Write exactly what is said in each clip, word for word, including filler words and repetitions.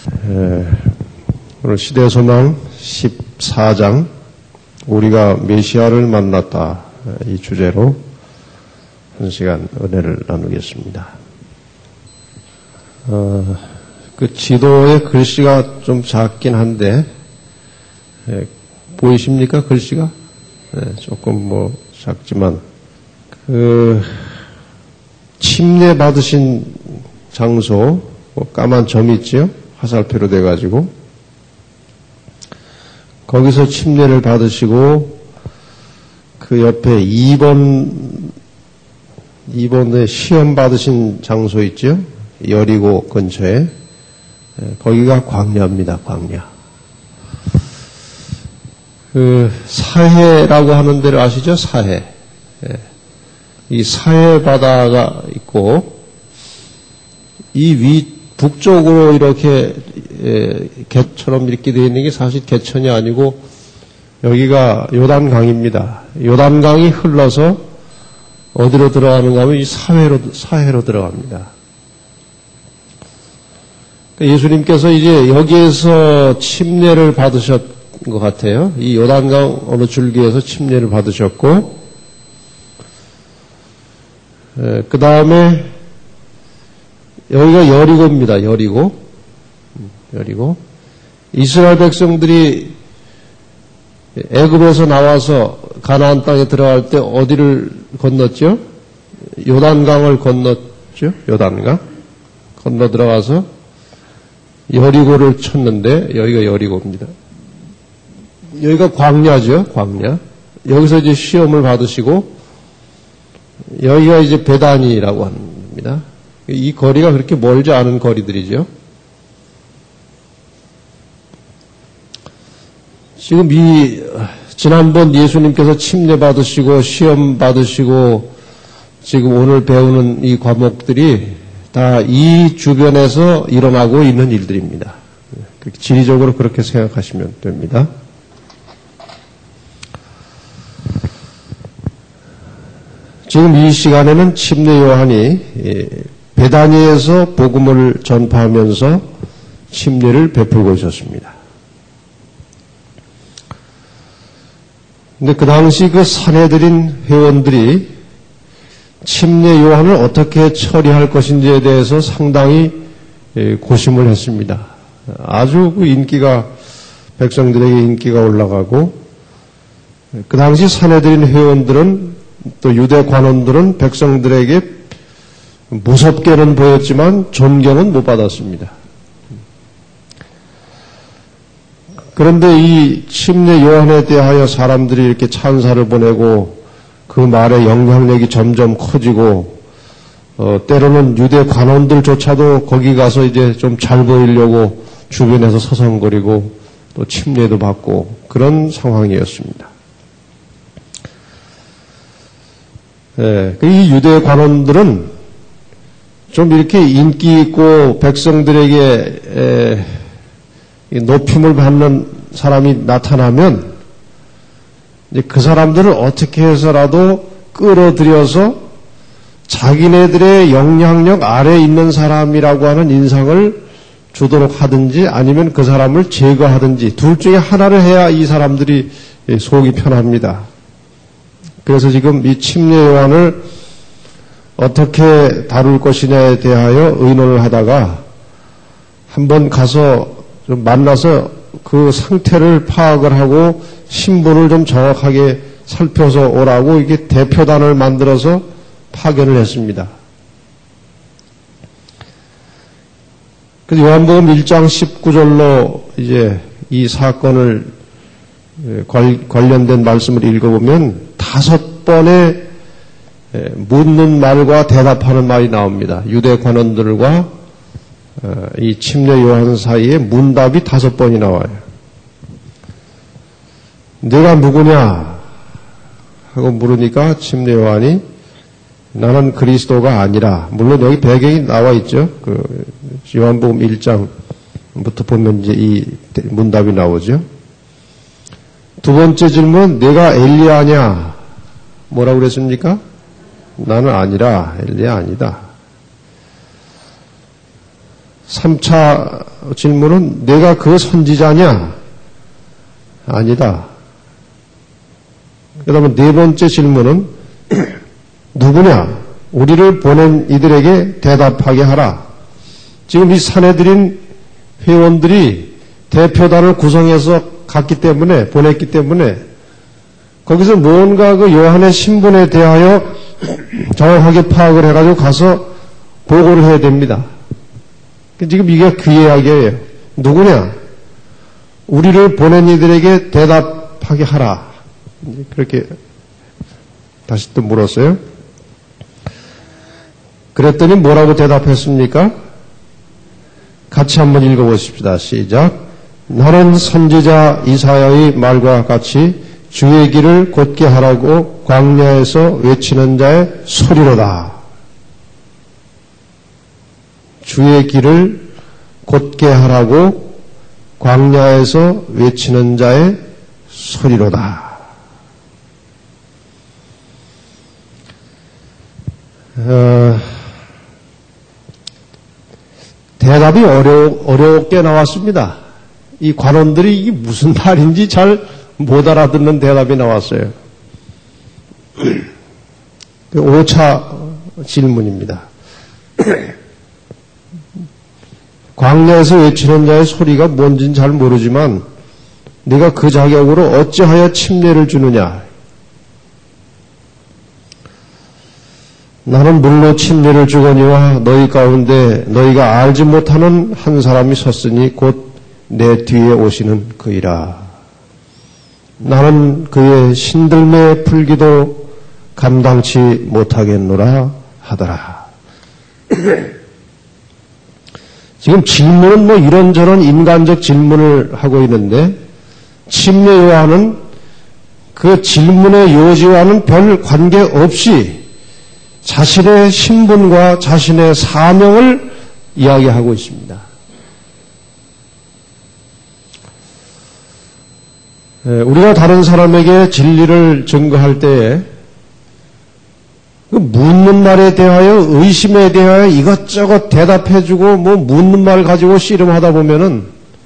에, 오늘 시대소망 십사 장 우리가 메시아를 만났다 이 주제로 한 시간 은혜를 나누겠습니다. 어, 그 지도에 글씨가 좀 작긴 한데 에, 보이십니까 글씨가? 네, 조금 뭐 작지만 그 침례 받으신 장소 뭐 까만 점이 있지요? 화살표로 돼가지고 거기서 침례를 받으시고 그 옆에 이 번 이 번에 시험 받으신 장소 있죠? 여리고 근처에 거기가 광야입니다. 광야. 그 사해라고 하는 데를 아시죠? 사해. 이 사해 바다가 있고 이 위 북쪽으로 이렇게 에, 개처럼 이렇게 되어 있는 게 사실 개천이 아니고 여기가 요단강입니다. 요단강이 흘러서 어디로 들어가는가 하면 이 사해로, 사해로 들어갑니다. 예수님께서 이제 여기에서 침례를 받으셨던 것 같아요. 이 요단강 어느 줄기에서 침례를 받으셨고 그 다음에 여기가 여리고입니다. 여리고. 여리고. 이스라엘 백성들이 애굽에서 나와서 가나안 땅에 들어갈 때 어디를 건넜죠? 요단강을 건넜죠? 요단강. 건너 들어가서 여리고를 쳤는데 여기가 여리고입니다. 여기가 광야죠. 광야. 여기서 이제 시험을 받으시고 여기가 이제 베다니라고 합니다. 이 거리가 그렇게 멀지 않은 거리들이죠. 지금 이 지난번 예수님께서 침례 받으시고 시험 받으시고 지금 오늘 배우는 이 과목들이 다 이 주변에서 일어나고 있는 일들입니다. 지리적으로 그렇게 생각하시면 됩니다. 지금 이 시간에는 침례 요한이 베다니에서 복음을 전파하면서 침례를 베풀고 있었습니다. 근데 그 당시 그 산헤드린 회원들이 침례 요한을 어떻게 처리할 것인지에 대해서 상당히 고심을 했습니다. 아주 그 인기가, 백성들에게 인기가 올라가고, 그 당시 산헤드린 회원들은 또 유대 관원들은 백성들에게 무섭게는 보였지만 존경은 못 받았습니다. 그런데 이 침례 요한에 대하여 사람들이 이렇게 찬사를 보내고 그 말의 영향력이 점점 커지고 어, 때로는 유대 관원들조차도 거기 가서 이제 좀 잘 보이려고 주변에서 서성거리고 또 침례도 받고 그런 상황이었습니다. 예, 이 유대 관원들은 좀 이렇게 인기 있고 백성들에게 에, 높임을 받는 사람이 나타나면 이제 그 사람들을 어떻게 해서라도 끌어들여서 자기네들의 영향력 아래에 있는 사람이라고 하는 인상을 주도록 하든지 아니면 그 사람을 제거하든지 둘 중에 하나를 해야 이 사람들이 속이 편합니다. 그래서 지금 이 침례 요한을 어떻게 다룰 것이냐에 대하여 의논을 하다가 한번 가서 좀 만나서 그 상태를 파악을 하고 신분을 좀 정확하게 살펴서 오라고 이게 대표단을 만들어서 파견을 했습니다. 그래서 요한복음 일 장 십구 절로 이제 이 사건을 관련된 말씀을 읽어보면 다섯 번의 묻는 말과 대답하는 말이 나옵니다. 유대 관원들과 이 침례 요한 사이에 문답이 다섯 번이 나와요. 내가 누구냐 하고 물으니까 침례 요한이 나는 그리스도가 아니라, 물론 여기 배경이 나와 있죠. 그 요한복음 일 장부터 보면 이제 이 문답이 나오죠. 두 번째 질문, 내가 엘리야냐? 뭐라고 그랬습니까? 나는 아니라, 엘리야 아니다. 삼 차 질문은 내가 그 선지자냐? 아니다. 그 다음에 네 번째 질문은 누구냐? 우리를 보낸 이들에게 대답하게 하라. 지금 이 사내들인 회원들이 대표단을 구성해서 갔기 때문에, 보냈기 때문에 거기서 뭔가 그 요한의 신분에 대하여 정확하게 파악을 해가지고 가서 보고를 해야 됩니다. 지금 이게 그 이야기예요. 누구냐? 우리를 보낸 이들에게 대답하게 하라. 그렇게 다시 또 물었어요. 그랬더니 뭐라고 대답했습니까? 같이 한번 읽어보십시다. 시작. 너는 선지자 이사야의 말과 같이 주의 길을 곧게 하라고 광야에서 외치는 자의 소리로다. 주의 길을 곧게 하라고 광야에서 외치는 자의 소리로다. 어, 대답이 어려, 어렵게 나왔습니다. 이 관원들이 이게 무슨 말인지 잘 못 알아듣는 대답이 나왔어요. 오 차 질문입니다. 광야에서 외치는 자의 소리가 뭔지는 잘 모르지만 네가 그 자격으로 어찌하여 침례를 주느냐? 나는 물로 침례를 주거니와 너희 가운데 너희가 알지 못하는 한 사람이 섰으니 곧 내 뒤에 오시는 그이라. 나는 그의 신들매 풀기도 감당치 못하겠노라 하더라. 지금 질문은 뭐 이런저런 인간적 질문을 하고 있는데 침례 요한은 그 질문의 요지와는 별 관계없이 자신의 신분과 자신의 사명을 이야기하고 있습니다. 우리가 다른 사람에게 진리를 증거할 때에 그 묻는 말에 대하여 의심에 대하여 이것저것 대답해주고 뭐 묻는 말 가지고 씨름하다 보면은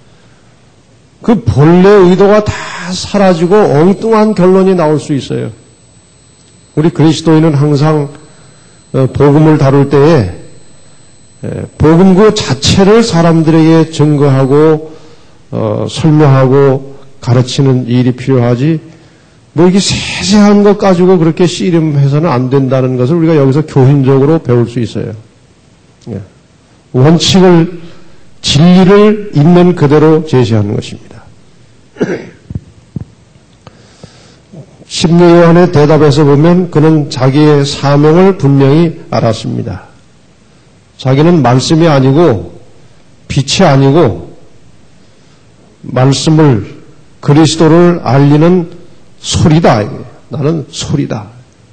그 본래 의도가 다 사라지고 엉뚱한 결론이 나올 수 있어요. 우리 그리스도인은 항상 복음을 다룰 때에 복음 그 자체를 사람들에게 증거하고 어, 설명하고 가르치는 일이 필요하지 뭐 이게 세세한 것 가지고 그렇게 씨름해서는 안 된다는 것을 우리가 여기서 교훈적으로 배울 수 있어요. 원칙을 진리를 있는 그대로 제시하는 것입니다. 침례 요한의 대답에서 보면 그는 자기의 사명을 분명히 알았습니다. 자기는 말씀이 아니고 빛이 아니고 말씀을 그리스도를 알리는 소리다. 나는 소리다.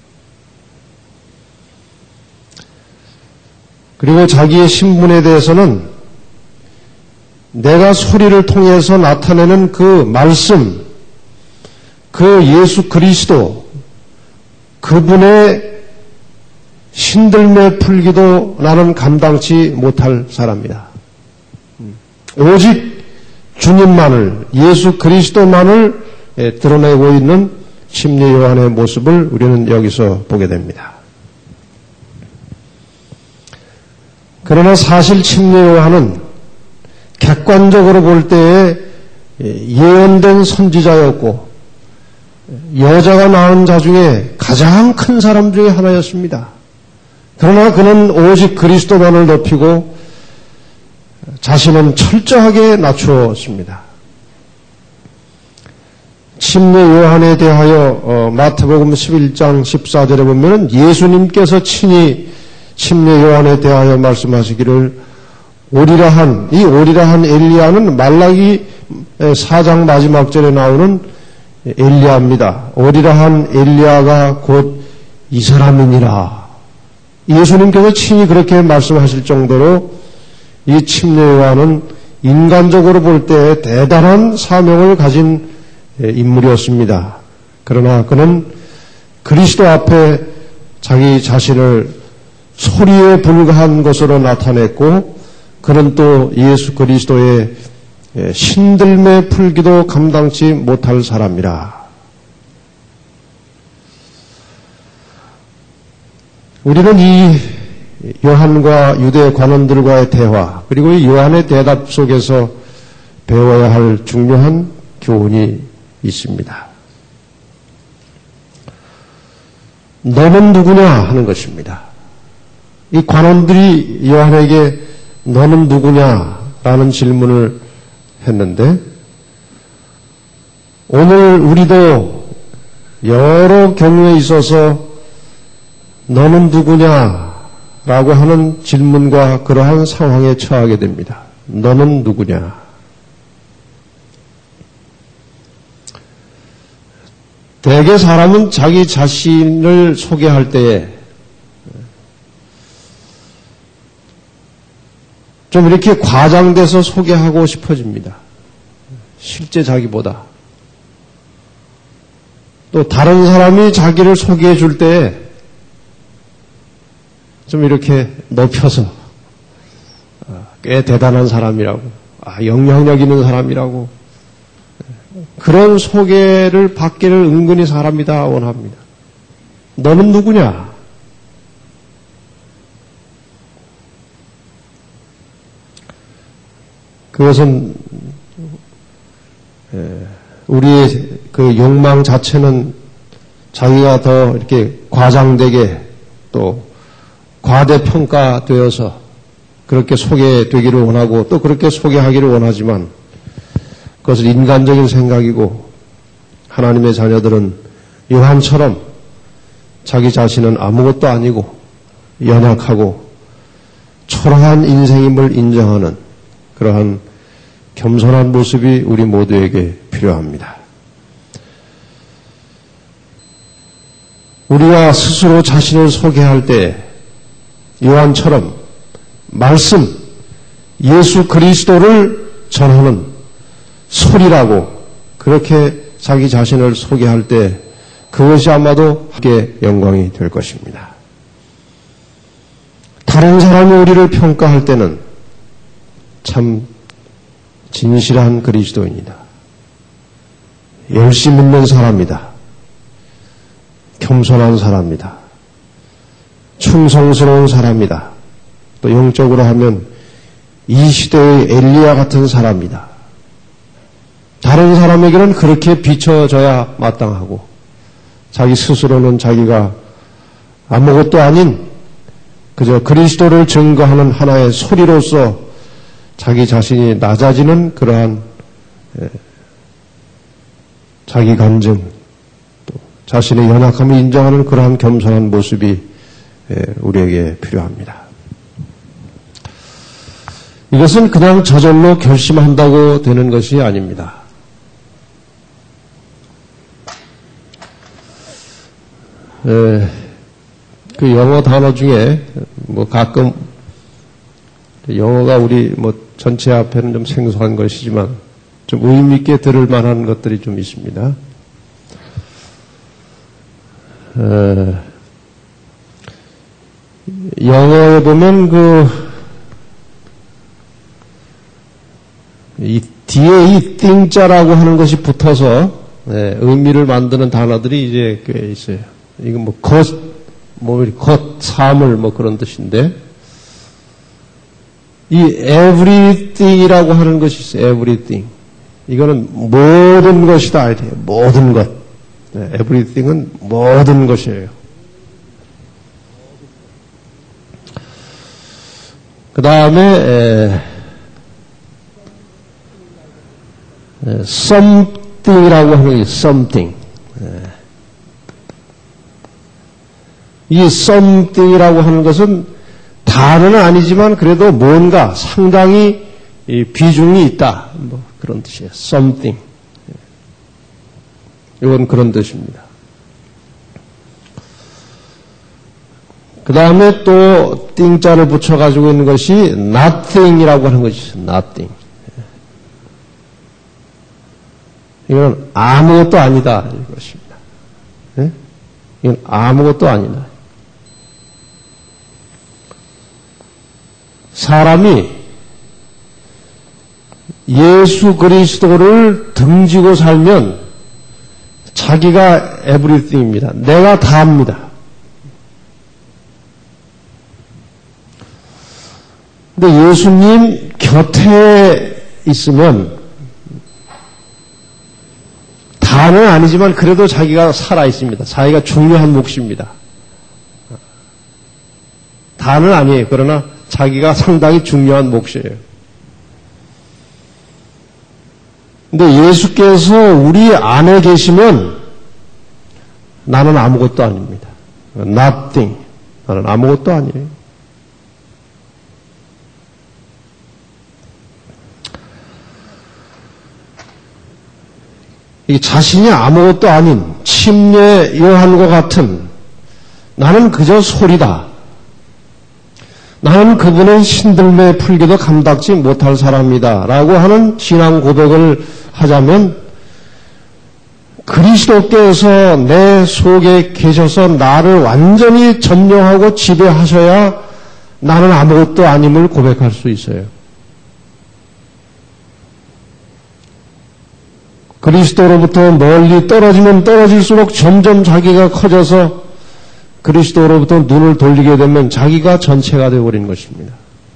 그리고 자기의 신분에 대해서는 내가 소리를 통해서 나타내는 그 말씀, 그 예수 그리스도, 그분의 신들매 풀기도 나는 감당치 못할 사람이다. 오직 주님만을, 예수 그리스도만을 드러내고 있는 침례 요한의 모습을 우리는 여기서 보게 됩니다. 그러나 사실 침례 요한은 객관적으로 볼 때에 예언된 선지자였고 여자가 낳은 자 중에 가장 큰 사람 중에 하나였습니다. 그러나 그는 오직 그리스도만을 높이고 자신은 철저하게 낮추었습니다. 침례 요한에 대하여 어, 마태복음 십일 장 십사 절에 보면 예수님께서 친히 침례 요한에 대하여 말씀하시기를 오리라 한, 이 오리라 한 엘리야는 말라기 사 장 마지막 절에 나오는 엘리야입니다. 오리라 한 엘리야가 곧 이 사람이니라. 예수님께서 친히 그렇게 말씀하실 정도로 이 침례 요한은 인간적으로 볼 때 대단한 사명을 가진 인물이었습니다. 그러나 그는 그리스도 앞에 자기 자신을 소리에 불과한 것으로 나타냈고 그는 또 예수 그리스도의 신들매 풀기도 감당치 못할 사람이라. 우리는 이 요한과 유대 관원들과의 대화, 그리고 이 요한의 대답 속에서 배워야 할 중요한 교훈이 있습니다. 너는 누구냐 하는 것입니다. 이 관원들이 요한에게 너는 누구냐라는 질문을 했는데, 오늘 우리도 여러 경우에 있어서 너는 누구냐라고 하는 질문과 그러한 상황에 처하게 됩니다. 너는 누구냐? 대개 사람은 자기 자신을 소개할 때에 좀 이렇게 과장돼서 소개하고 싶어집니다. 실제 자기보다. 또 다른 사람이 자기를 소개해 줄 때에 좀 이렇게 높여서 꽤 대단한 사람이라고, 아, 영향력 있는 사람이라고, 그런 소개를 받기를 은근히 사람이 다 원합니다. 너는 누구냐? 그것은 우리의 그 욕망 자체는 자기가 더 이렇게 과장되게 또 과대평가되어서 그렇게 소개되기를 원하고 또 그렇게 소개하기를 원하지만, 그것은 인간적인 생각이고, 하나님의 자녀들은 요한처럼 자기 자신은 아무것도 아니고 연약하고 초라한 인생임을 인정하는 그러한 겸손한 모습이 우리 모두에게 필요합니다. 우리가 스스로 자신을 소개할 때 요한처럼 말씀, 예수 그리스도를 전하는 소리라고 그렇게 자기 자신을 소개할 때 그것이 아마도 함께 영광이 될 것입니다. 다른 사람이 우리를 평가할 때는 참 진실한 그리스도인이다, 열심 있는 사람이다, 겸손한 사람이다, 충성스러운 사람이다, 또 영적으로 하면 이 시대의 엘리야 같은 사람이다. 다른 사람에게는 그렇게 비춰져야 마땅하고, 자기 스스로는 자기가 아무것도 아닌 그저 그리스도를 증거하는 하나의 소리로서 자기 자신이 낮아지는 그러한 자기 간증, 또 자신의 연약함을 인정하는 그러한 겸손한 모습이 우리에게 필요합니다. 이것은 그냥 저절로 결심한다고 되는 것이 아닙니다. 에, 그 영어 단어 중에 뭐 가끔 영어가 우리 뭐 전체 앞에는 좀 생소한 것이지만 좀 의미 있게 들을 만한 것들이 좀 있습니다. 에, 영어에 보면 그 이 뒤에 이 띵자라고 하는 것이 붙어서 네, 의미를 만드는 단어들이 이제 꽤 있어요. 이건 뭐 것, 뭐 것, 사물 뭐 그런 뜻인데, 이 everything이라고 하는 것이 있어요. everything. 이거는 모든 것이다. 아니에요. 모든 것. 네, everything은 모든 것이에요. 그 다음에 something이라고 하는 게 something. 이 something이라고 하는 것은 단어는 아니지만 그래도 뭔가 상당히 비중이 있다, 뭐 그런 뜻이에요. something. 이건 그런 뜻입니다. 그 다음에 또 띵자를 붙여가지고 있는 것이 nothing이라고 하는 것이 있어요. nothing. 이건 아무것도 아니다, 이것입니다. 네? 이건 아무것도 아니다. 사람이 예수 그리스도를 등지고 살면 자기가 에브리띵입니다. 내가 다 합니다. 근데 예수님 곁에 있으면 다는 아니지만 그래도 자기가 살아있습니다. 자기가 중요한 몫입니다. 다는 아니에요. 그러나 자기가 상당히 중요한 몫이에요. 근데 예수께서 우리 안에 계시면 나는 아무것도 아닙니다. Nothing. 나는 아무것도 아니에요. 이 자신이 아무것도 아닌 침례 요한과 같은 나는 그저 소리다. 나는 그분의 신들매 풀기도 감당지 못할 사람이다. 라고 하는 신앙 고백을 하자면 그리스도께서 내 속에 계셔서 나를 완전히 점령하고 지배하셔야 나는 아무것도 아님을 고백할 수 있어요. 그리스도로부터 멀리 떨어지면 떨어질수록 점점 자기가 커져서 그리스도로부터 눈을 돌리게 되면 자기가 전체가 되어버리는 것입니다.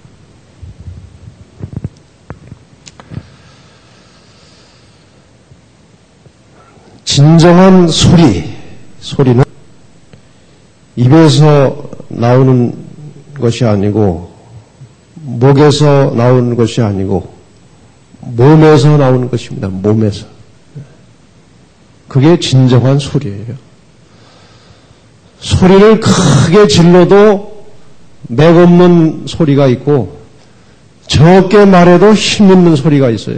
진정한 소리, 소리는 입에서 나오는 것이 아니고 목에서 나오는 것이 아니고 몸에서 나오는 것입니다. 몸에서. 그게 진정한 소리예요. 소리를 크게 질러도 맥없는 소리가 있고 적게 말해도 힘있는 소리가 있어요.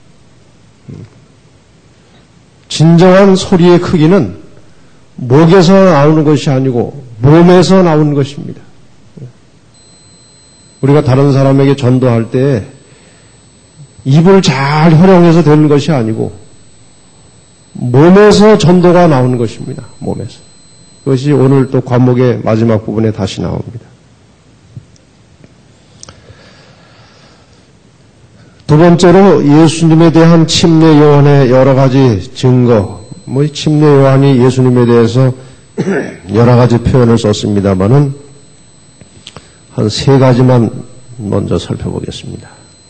진정한 소리의 크기는 목에서 나오는 것이 아니고 몸에서 나오는 것입니다. 우리가 다른 사람에게 전도할 때 입을 잘 활용해서 되는 것이 아니고 몸에서 전도가 나오는 것입니다. 몸에서. 그것이 오늘 또 과목의 마지막 부분에 다시 나옵니다. 두 번째로 예수님에 대한 침례 요한의 여러 가지 증거, 뭐 침례 요한이 예수님에 대해서 여러 가지 표현을 썼습니다만은 한 세 가지만 먼저 살펴보겠습니다.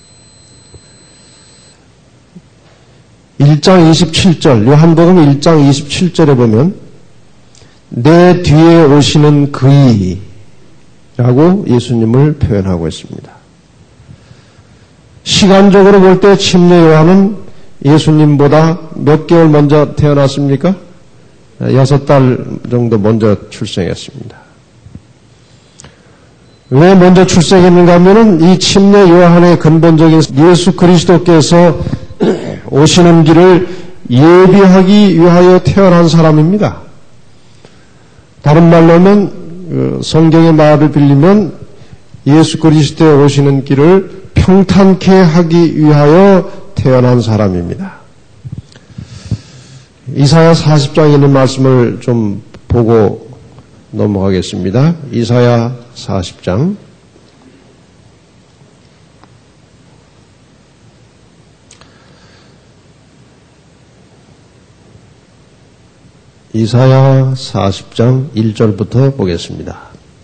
일 장 이십칠 절, 요한복음 일 장 이십칠 절에 보면 내 뒤에 오시는 그이라고 예수님을 표현하고 있습니다. 시간적으로 볼 때 침례 요한은 예수님보다 몇 개월 먼저 태어났습니까? 여섯 달 정도 먼저 출생했습니다. 왜 먼저 출생했는가 하면은 이 침례 요한의 근본적인 예수 그리스도께서 오시는 길을 예비하기 위하여 태어난 사람입니다. 다른 말로 하면 성경의 말을 빌리면 예수 그리스도의 오시는 길을 평탄케 하기 위하여 태어난 사람입니다. 이사야 사십 장에 있는 말씀을 좀 보고 넘어가겠습니다. 이사야 사십 장 이사야 사십 장 일 절부터 보겠습니다.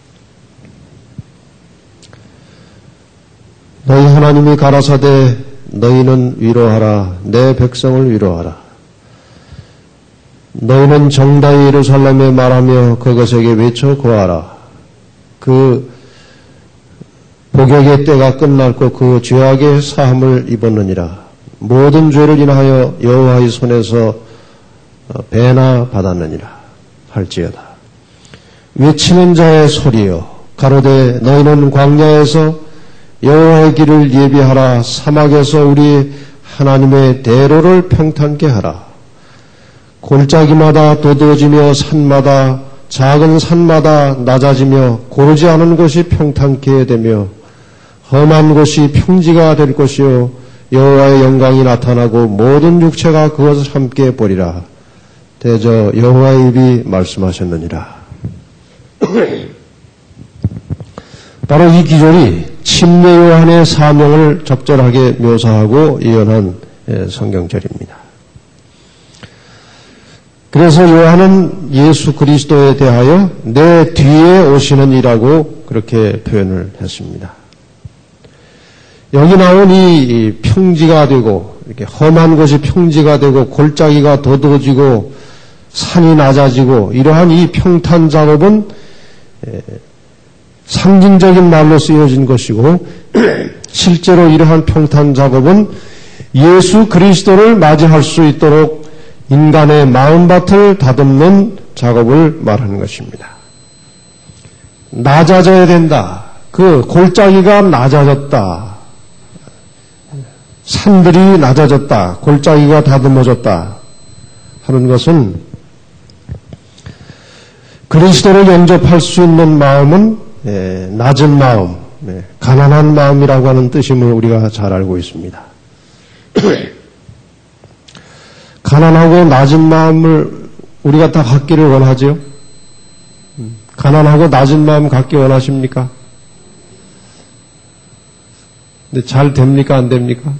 너희 하나님이 가라사대 너희는 위로하라. 내 백성을 위로하라. 너희는 정다이 예루살렘에 말하며 그것에게 외쳐 고하라. 그 복역의 때가 끝났고 그 죄악의 사함을 입었느니라. 모든 죄를 인하여 여호와의 손에서 배나 받았느니라 할지어다. 외치는 자의 소리여 가로되 너희는 광야에서 여호와의 길을 예비하라. 사막에서 우리 하나님의 대로를 평탄케 하라. 골짜기마다 도드어지며 산마다 작은 산마다 낮아지며 고르지 않은 곳이 평탄케 되며 험한 곳이 평지가 될 것이요 여호와의 영광이 나타나고 모든 육체가 그것을 함께 보리라. 대저 여호와의 입이 말씀하셨느니라. 바로 이 기절이 침례 요한의 사명을 적절하게 묘사하고 예언한 성경절입니다. 그래서 요한은 예수 그리스도에 대하여 내 뒤에 오시는 이라고 그렇게 표현을 했습니다. 여기 나온 이 평지가 되고 이렇게 험한 곳이 평지가 되고 골짜기가 더뎌지고 산이 낮아지고 이러한 이 평탄 작업은 상징적인 말로 쓰여진 것이고 실제로 이러한 평탄 작업은 예수 그리스도를 맞이할 수 있도록 인간의 마음밭을 다듬는 작업을 말하는 것입니다. 낮아져야 된다. 그 골짜기가 낮아졌다. 산들이 낮아졌다. 골짜기가 다듬어졌다. 하는 것은 그리스도를 영접할 수 있는 마음은 예, 낮은 마음, 예, 가난한 마음이라고 하는 뜻임을 우리가 잘 알고 있습니다. 가난하고 낮은 마음을 우리가 다 갖기를 원하죠? 가난하고 낮은 마음 갖기 원하십니까? 근데 잘 됩니까? 안 됩니까?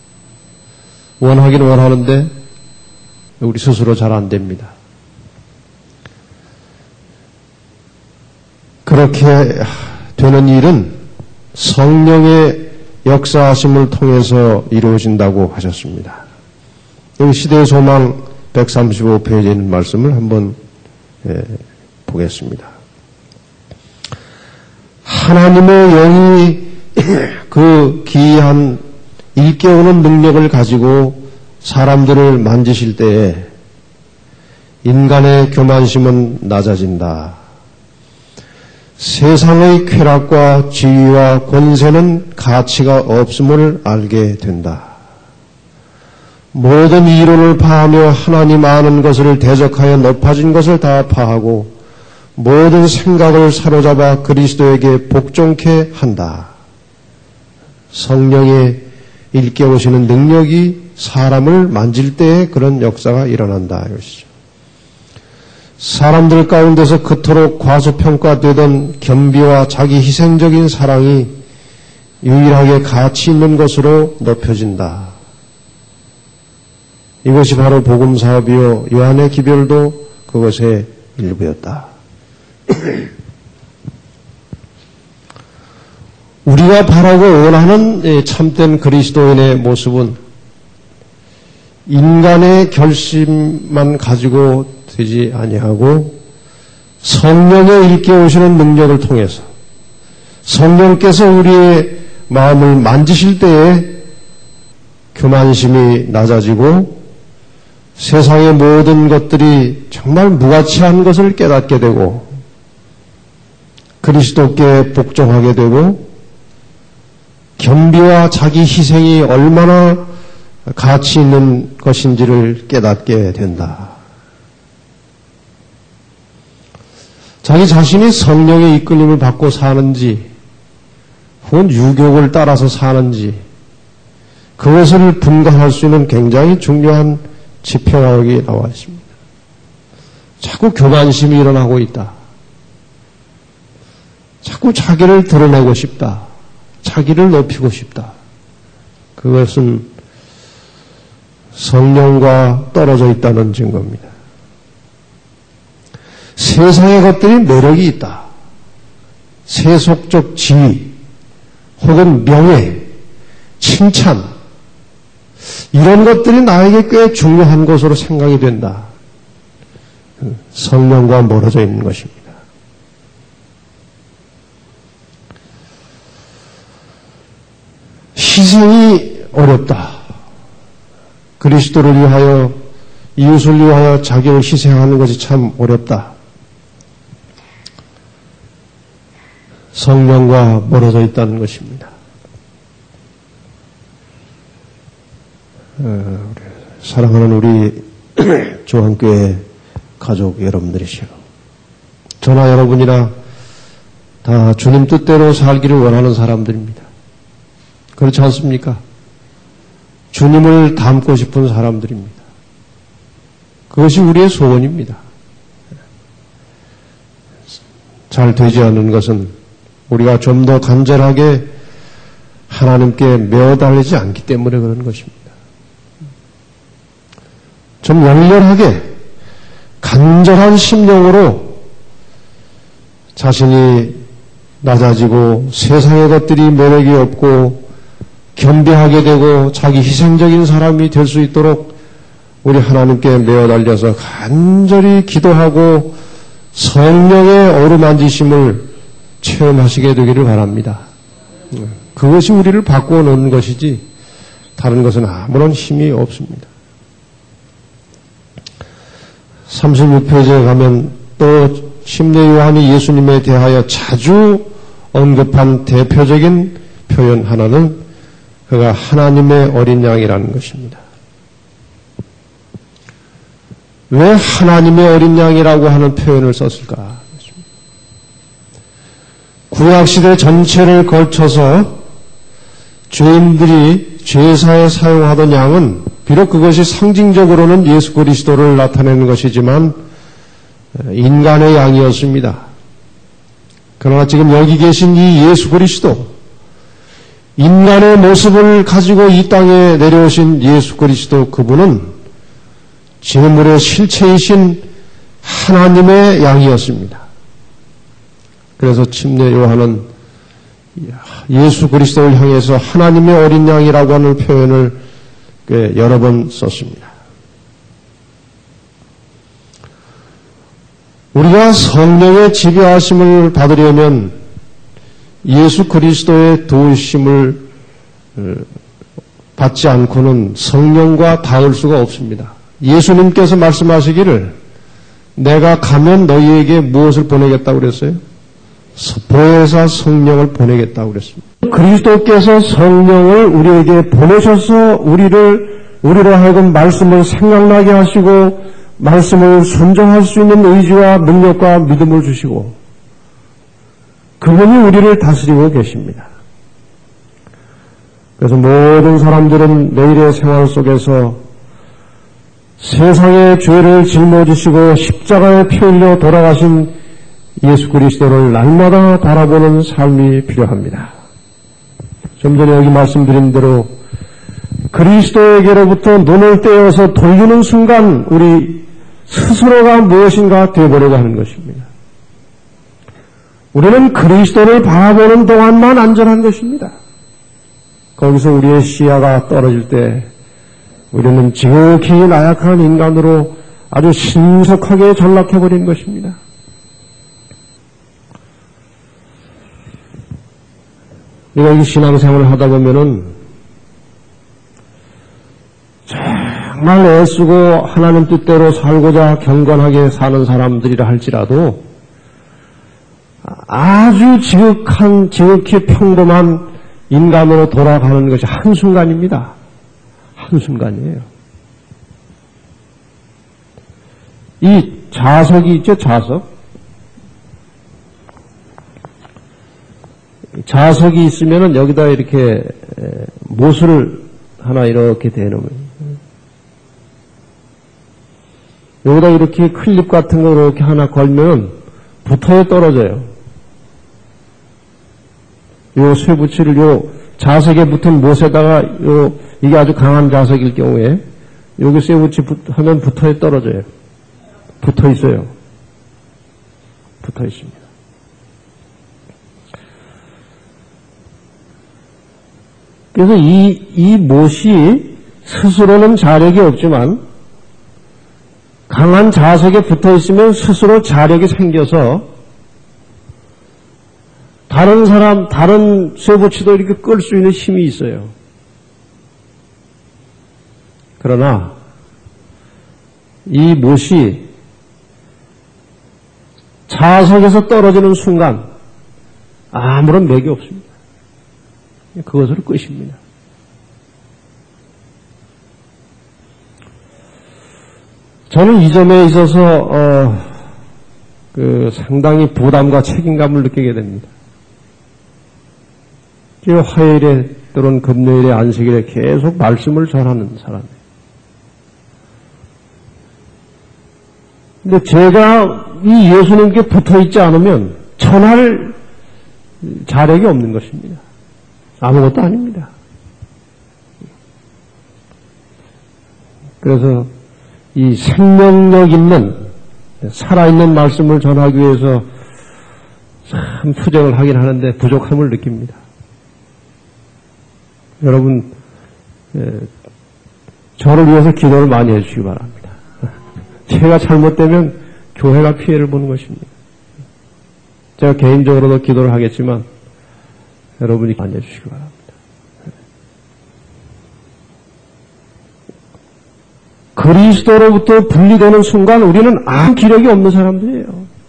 원하기는 원하는데 우리 스스로 잘 안 됩니다. 그렇게 되는 일은 성령의 역사하심을 통해서 이루어진다고 하셨습니다. 여기 시대의 소망 백삼십오 페이지에 있는 말씀을 한번 예, 보겠습니다. 하나님의 영이 그 기이한 일깨우는 능력을 가지고 사람들을 만지실 때에 인간의 교만심은 낮아진다. 세상의 쾌락과 지위와 권세는 가치가 없음을 알게 된다. 모든 이론을 파하며 하나님 아는 것을 대적하여 높아진 것을 다 파하고 모든 생각을 사로잡아 그리스도에게 복종케 한다. 성령의 일깨우시는 능력이 사람을 만질 때에 그런 역사가 일어난다. 이것이죠. 사람들 가운데서 그토록 과소평가되던 겸비와 자기 희생적인 사랑이 유일하게 가치 있는 것으로 높여진다. 이것이 바로 복음 사업이요 요한의 기별도 그것의 일부였다. 우리가 바라고 원하는 참된 그리스도인의 모습은 인간의 결심만 가지고 되지 아니하고 성령의 일깨우시는 능력을 통해서 성령께서 우리의 마음을 만지실 때에 교만심이 낮아지고 세상의 모든 것들이 정말 무가치한 것을 깨닫게 되고 그리스도께 복종하게 되고 겸비와 자기 희생이 얼마나 가치 있는 것인지를 깨닫게 된다. 자기 자신이 성령의 이끌림을 받고 사는지 혹은 유교를 따라서 사는지 그것을 분간할 수 있는 굉장히 중요한 지표가 여기 나와 있습니다. 자꾸 교만심이 일어나고 있다. 자꾸 자기를 드러내고 싶다. 자기를 높이고 싶다. 그것은 성령과 떨어져 있다는 증거입니다. 세상의 것들이 매력이 있다. 세속적 지위 혹은 명예, 칭찬 이런 것들이 나에게 꽤 중요한 것으로 생각이 된다. 성령과 멀어져 있는 것입니다. 희생이 어렵다. 그리스도를 위하여 이웃을 위하여 자기를 희생하는 것이 참 어렵다. 성령과 멀어져 있다는 것입니다. 어, 사랑하는 우리 조한교회 가족 여러분들이시여, 저나 여러분이나 다 주님 뜻대로 살기를 원하는 사람들입니다. 그렇지 않습니까? 주님을 닮고 싶은 사람들입니다. 그것이 우리의 소원입니다. 잘 되지 않는 것은 우리가 좀 더 간절하게 하나님께 매어달리지 않기 때문에 그런 것입니다. 좀 열렬하게 간절한 심령으로 자신이 낮아지고 세상의 것들이 매력이 없고 겸비하게 되고 자기 희생적인 사람이 될 수 있도록 우리 하나님께 매어달려서 간절히 기도하고 성령의 어루만지심을 체험하시게 되기를 바랍니다. 그것이 우리를 바꾸어 놓는 것이지 다른 것은 아무런 힘이 없습니다. 삼십육 페이지에 가면 또 침례 요한이 예수님에 대하여 자주 언급한 대표적인 표현 하나는 그가 하나님의 어린 양이라는 것입니다. 왜 하나님의 어린 양이라고 하는 표현을 썼을까? 구약시대 전체를 걸쳐서 죄인들이 제사에 사용하던 양은 비록 그것이 상징적으로는 예수 그리스도를 나타내는 것이지만 인간의 양이었습니다. 그러나 지금 여기 계신 이 예수 그리스도, 인간의 모습을 가지고 이 땅에 내려오신 예수 그리스도, 그분은 제물의 실체이신 하나님의 양이었습니다. 그래서 침례 요한은 예수 그리스도를 향해서 하나님의 어린 양이라고 하는 표현을 여러 번 썼습니다. 우리가 성령의 지배하심을 받으려면 예수 그리스도의 도우심을 받지 않고는 성령과 닿을 수가 없습니다. 예수님께서 말씀하시기를 내가 가면 너희에게 무엇을 보내겠다고 그랬어요? 보혜사 성령을 보내겠다고 그랬습니다. 그리스도께서 성령을 우리에게 보내셔서 우리를, 우리로 하여금 말씀을 생각나게 하시고 말씀을 순종할 수 있는 의지와 능력과 믿음을 주시고 그분이 우리를 다스리고 계십니다. 그래서 모든 사람들은 매일의 생활 속에서 세상의 죄를 짊어지시고 십자가에 피 흘려 돌아가신 예수 그리스도를 날마다 바라보는 삶이 필요합니다. 좀 전에 여기 말씀드린 대로 그리스도에게로부터 눈을 떼어서 돌리는 순간 우리 스스로가 무엇인가 되어버리고 하는 것입니다. 우리는 그리스도를 바라보는 동안만 안전한 것입니다. 거기서 우리의 시야가 떨어질 때 우리는 지극히 나약한 인간으로 아주 신속하게 전락해버린 것입니다. 우리가 이 신앙생활을 하다 보면은 정말 애쓰고 하나님 뜻대로 살고자 경건하게 사는 사람들이라 할지라도 아주 지극한, 지극히 평범한 인간으로 돌아가는 것이 한순간입니다. 한순간이에요. 이 자석이 있죠, 자석. 자석이 있으면은 여기다 이렇게 못을 하나 이렇게 대놓으면 여기다 이렇게 클립 같은 거 이렇게 하나 걸면 붙어에 떨어져요. 요 쇠붙이를 요 자석에 붙은 못에다가 요 이게 아주 강한 자석일 경우에 여기 쇠붙이 하면 붙어에 떨어져요. 붙어 있어요. 붙어 있습니다. 그래서 이, 이 못이 스스로는 자력이 없지만 강한 자석에 붙어 있으면 스스로 자력이 생겨서 다른 사람, 다른 쇠붙이도 이렇게 끌 수 있는 힘이 있어요. 그러나 이 못이 자석에서 떨어지는 순간 아무런 맥이 없습니다. 그것으로 끝입니다. 저는 이 점에 있어서 어, 그 상당히 부담과 책임감을 느끼게 됩니다. 화요일에 또는 금요일에 안식일에 계속 말씀을 전하는 사람이에요. 근데 제가 이 예수님께 붙어 있지 않으면 전할 자력이 없는 것입니다. 아무것도 아닙니다. 그래서 이 생명력 있는 살아있는 말씀을 전하기 위해서 참 투쟁을 하긴 하는데 부족함을 느낍니다. 여러분 저를 위해서 기도를 많이 해주시기 바랍니다. 제가 잘못되면 교회가 피해를 보는 것입니다. 제가 개인적으로도 기도를 하겠지만 여러분이 많이 해주시기 바랍니다. 그리스도로부터 분리되는 순간 우리는 아무 기력이 없는 사람들이에요.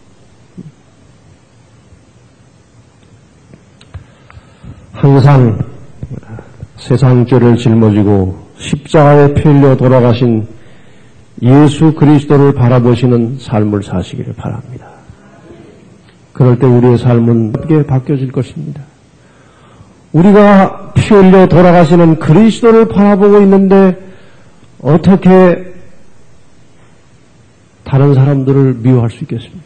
항상 세상 죄를 짊어지고 십자가에 피 흘려 돌아가신 예수 그리스도를 바라보시는 삶을 사시기를 바랍니다. 그럴 때 우리의 삶은 어떻게 바뀌어질 것입니다. 우리가 피 흘려 돌아가시는 그리스도를 바라보고 있는데 어떻게 다른 사람들을 미워할 수 있겠습니까?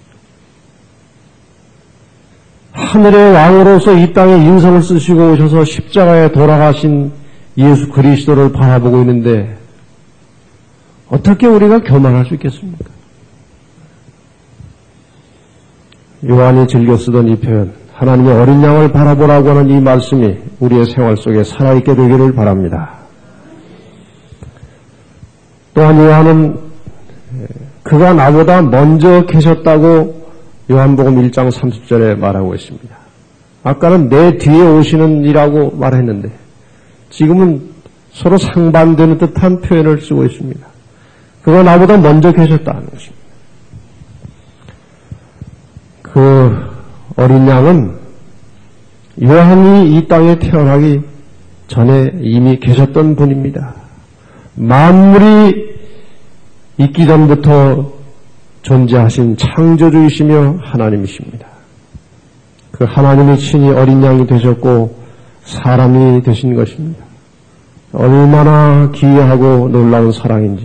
하늘의 왕으로서 이 땅에 인성을 쓰시고 오셔서 십자가에 돌아가신 예수 그리스도를 바라보고 있는데 어떻게 우리가 교만할 수 있겠습니까? 요한이 즐겨 쓰던 이 표현, 하나님의 어린 양을 바라보라고 하는 이 말씀이 우리의 생활 속에 살아있게 되기를 바랍니다. 또한 요한은 그가 나보다 먼저 계셨다고 요한복음 일 장 삼십 절에 말하고 있습니다. 아까는 내 뒤에 오시는 이라고 말했는데 지금은 서로 상반되는 듯한 표현을 쓰고 있습니다. 그가 나보다 먼저 계셨다는 것입니다. 그 어린 양은 요한이 이 땅에 태어나기 전에 이미 계셨던 분입니다. 만물이 있기 전부터 존재하신 창조주이시며 하나님이십니다. 그 하나님이 친히 어린 양이 되셨고 사람이 되신 것입니다. 얼마나 기이하고 놀라운 사랑인지.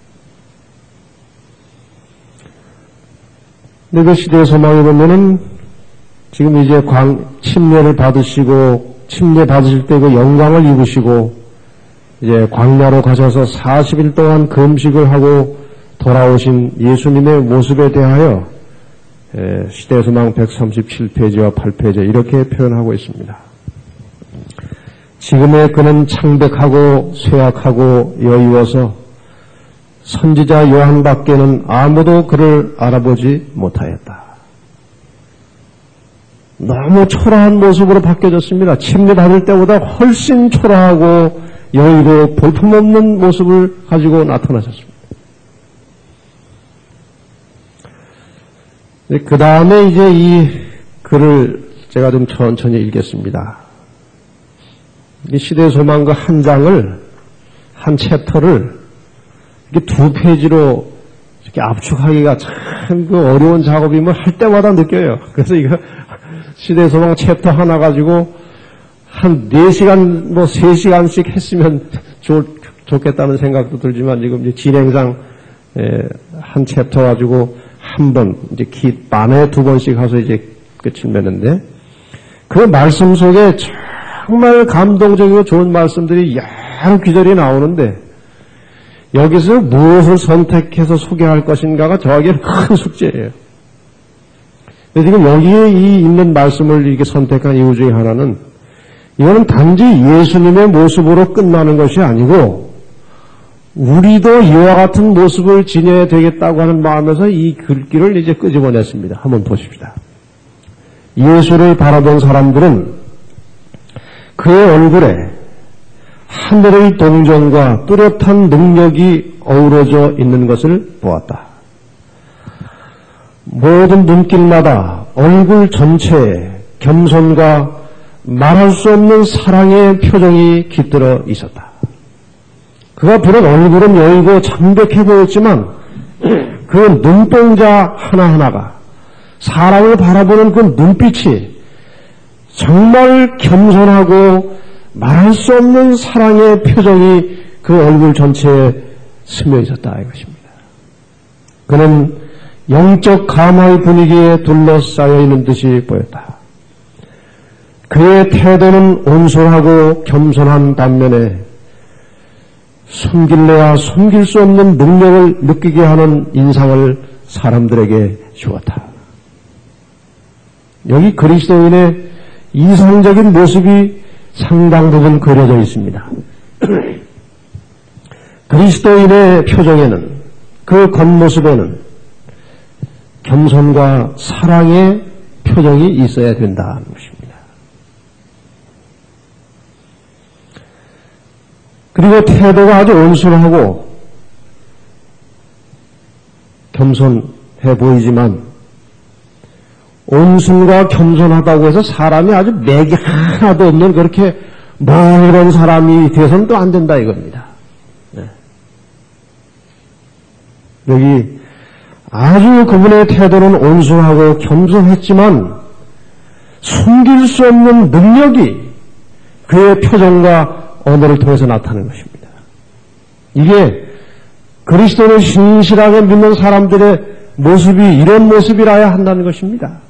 근데 그 시대의 소망에 보면은 지금 이제 광, 침례를 받으시고 침례 받으실 때 그 영광을 입으시고 이제 광야로 가셔서 사십 일 동안 금식을 하고 돌아오신 예수님의 모습에 대하여 시대의 소망 백삼십칠 페이지와 팔 페이지에 이렇게 표현하고 있습니다. 지금의 그는 창백하고 쇠약하고 여유워서 선지자 요한밖에는 아무도 그를 알아보지 못하였다. 너무 초라한 모습으로 바뀌어졌습니다. 침례 받을 때보다 훨씬 초라하고 여유로 볼품없는 모습을 가지고 나타나셨습니다. 그 다음에 이제 이 글을 제가 좀 천천히 읽겠습니다. 이 시대의 소망과 한 장을, 한 챕터를 이렇게 두 페이지로 이렇게 압축하기가 참 그 어려운 작업임을 할 때마다 느껴요. 그래서 이거 시대의 소망 챕터 하나 가지고 한 네 시간, 뭐 세 시간씩 했으면 좋, 좋겠다는 생각도 들지만 지금 이제 진행상 한 챕터 가지고 한 번, 이제 기, 반에 두 번씩 가서 이제 끝을 맺는데 그 말씀 속에 정말 감동적이고 좋은 말씀들이 여러 귀절이 나오는데 여기서 무엇을 선택해서 소개할 것인가가 저에게는 큰 숙제예요. 지금 여기에 이 있는 말씀을 이렇게 선택한 이유 중에 하나는 이거는 단지 예수님의 모습으로 끝나는 것이 아니고 우리도 이와 같은 모습을 지녀야 되겠다고 하는 마음에서 이 글귀를 이제 끄집어냈습니다. 한번 보십시다. 예수를 바라본 사람들은 그의 얼굴에 하늘의 동정과 뚜렷한 능력이 어우러져 있는 것을 보았다. 모든 눈길마다 얼굴 전체에 겸손과 말할 수 없는 사랑의 표정이 깃들어 있었다. 그가 부른 얼굴은 여의고 창백해 보였지만 그 눈동자 하나하나가 사람을 바라보는 그 눈빛이 정말 겸손하고 말할 수 없는 사랑의 표정이 그 얼굴 전체에 스며 있었다 이것입니다. 그는 영적 감화의 분위기에 둘러싸여 있는 듯이 보였다. 그의 태도는 온솔하고 겸손한 반면에 숨길래야 숨길 수 없는 능력을 느끼게 하는 인상을 사람들에게 주었다. 여기 그리스도인의 이상적인 모습이 상당 부분 그려져 있습니다. 그리스도인의 표정에는, 그 겉모습에는 겸손과 사랑의 표정이 있어야 된다는 것입니다. 그리고 태도가 아주 온순하고 겸손해 보이지만 온순과 겸손하다고 해서 사람이 아주 맥이 하나도 없는 그렇게 멀은 사람이 돼서는 또 안 된다 이겁니다. 네. 여기 아주 그분의 태도는 온순하고 겸손했지만 숨길 수 없는 능력이 그의 표정과 언어를 통해서 나타나는 것입니다. 이게 그리스도를 신실하게 믿는 사람들의 모습이 이런 모습이라야 한다는 것입니다.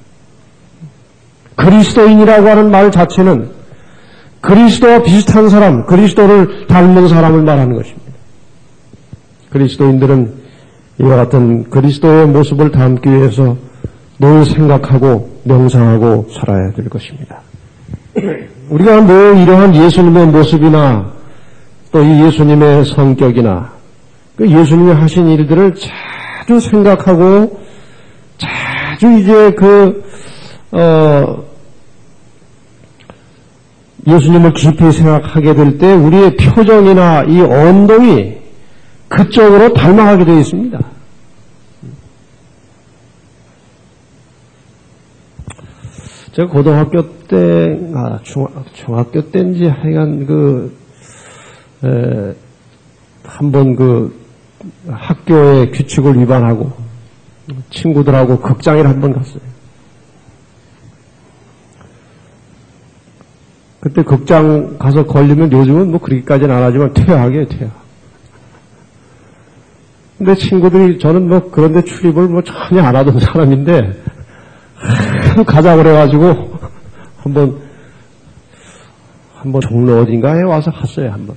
그리스도인이라고 하는 말 자체는 그리스도와 비슷한 사람, 그리스도를 닮은 사람을 말하는 것입니다. 그리스도인들은 이와 같은 그리스도의 모습을 담기 위해서 늘 생각하고 명상하고 살아야 될 것입니다. 우리가 뭐 이러한 예수님의 모습이나 또 이 예수님의 성격이나 그 예수님이 하신 일들을 자주 생각하고 자주 이제 그, 어, 예수님을 깊이 생각하게 될 때 우리의 표정이나 이 언동이 그쪽으로 닮아가게 되어 있습니다. 제가 고등학교 때, 아, 중, 중학교 때인지 하여간 그, 에, 한번 그 학교의 규칙을 위반하고 친구들하고 극장에 한번 갔어요. 그때 극장 가서 걸리면 요즘은 뭐 그렇게까지는 안 하지만 퇴학이에요, 퇴학. 근데 친구들이 저는 뭐 그런데 출입을 뭐 전혀 안 하던 사람인데 가자 그래가지고 한번 한번 종로 어딘가에 와서 갔어요 한번.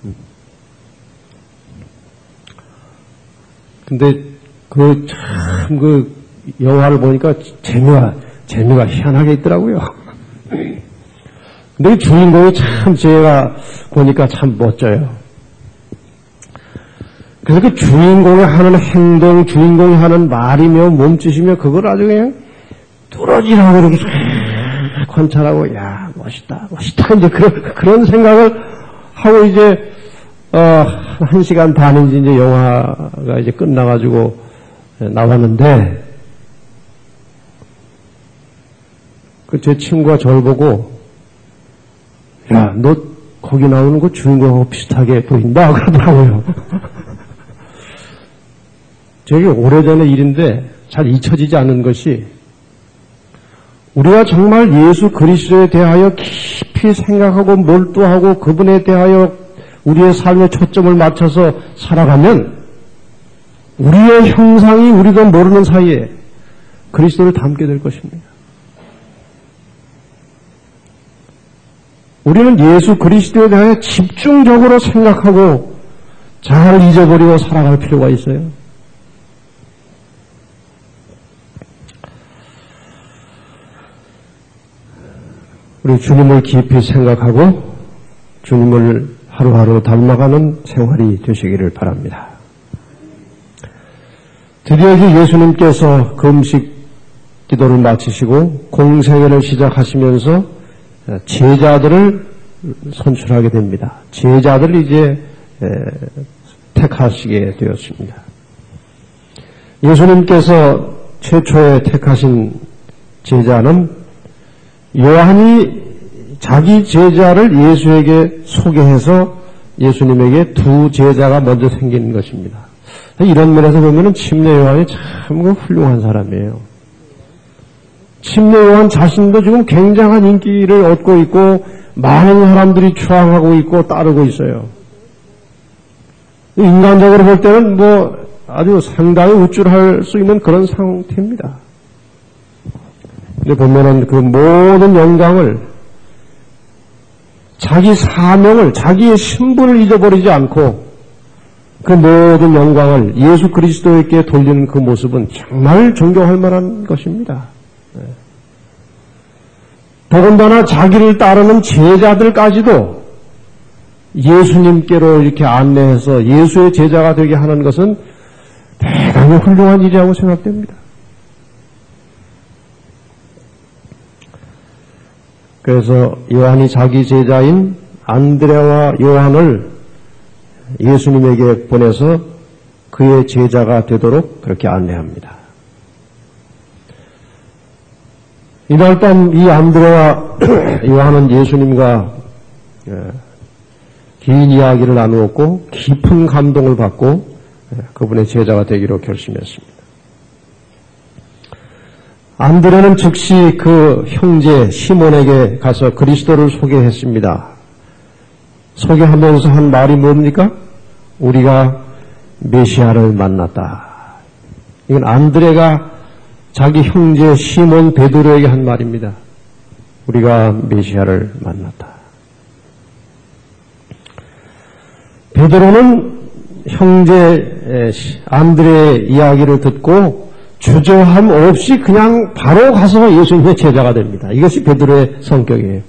근데 그 참 그 영화를 보니까 재미가 재미가 희한하게 있더라고요. 근데 이 주인공이 참 제가 보니까 참 멋져요. 그래서 그 주인공이 하는 행동, 주인공이 하는 말이며 몸짓이며 그걸 아주 그냥 뚫어지라고 이렇게 관찰하고, 야, 멋있다, 멋있다, 이제 그런, 그런 생각을 하고 이제, 어, 한 시간 반인지 이제 영화가 이제 끝나가지고 나왔는데, 그 제 친구가 저를 보고, 야, 너 거기 나오는 그 주인공하고 비슷하게 보인다, 그러더라고요. 저게 오래전의 일인데 잘 잊혀지지 않는 것이 우리가 정말 예수 그리스도에 대하여 깊이 생각하고 몰두하고 그분에 대하여 우리의 삶의 초점을 맞춰서 살아가면 우리의 형상이 우리도 모르는 사이에 그리스도를 닮게 될 것입니다. 우리는 예수 그리스도에 대하여 집중적으로 생각하고 잘 잊어버리고 살아갈 필요가 있어요. 우리 주님을 깊이 생각하고 주님을 하루하루 닮아가는 생활이 되시기를 바랍니다. 드디어 이제 예수님께서 금식 기도를 마치시고 공생애를 시작하시면서 제자들을 선출하게 됩니다. 제자들을 이제 택하시게 되었습니다. 예수님께서 최초에 택하신 제자는 요한이 자기 제자를 예수에게 소개해서 예수님에게 두 제자가 먼저 생기는 것입니다. 이런 면에서 보면 침례 요한이 참 훌륭한 사람이에요. 침례 요한 자신도 지금 굉장한 인기를 얻고 있고 많은 사람들이 추앙하고 있고 따르고 있어요. 인간적으로 볼 때는 뭐 아주 상당히 우쭐할 수 있는 그런 상태입니다. 근데 보면은 그 모든 영광을 자기 사명을, 자기의 신분을 잊어버리지 않고 그 모든 영광을 예수 그리스도에게 돌리는 그 모습은 정말 존경할 만한 것입니다. 네. 더군다나 자기를 따르는 제자들까지도 예수님께로 이렇게 안내해서 예수의 제자가 되게 하는 것은 대단히 훌륭한 일이라고 생각됩니다. 그래서 요한이 자기 제자인 안드레와 요한을 예수님에게 보내서 그의 제자가 되도록 그렇게 안내합니다. 이날 밤 이 안드레와 요한은 예수님과 긴 이야기를 나누었고 깊은 감동을 받고 그분의 제자가 되기로 결심했습니다. 안드레는 즉시 그 형제 시몬에게 가서 그리스도를 소개했습니다. 소개하면서 한 말이 뭡니까? 우리가 메시아를 만났다. 이건 안드레가 자기 형제 시몬 베드로에게 한 말입니다. 우리가 메시아를 만났다. 베드로는 형제 안드레의 이야기를 듣고 주저함 없이 그냥 바로 가서 예수님의 제자가 됩니다. 이것이 베드로의 성격이에요.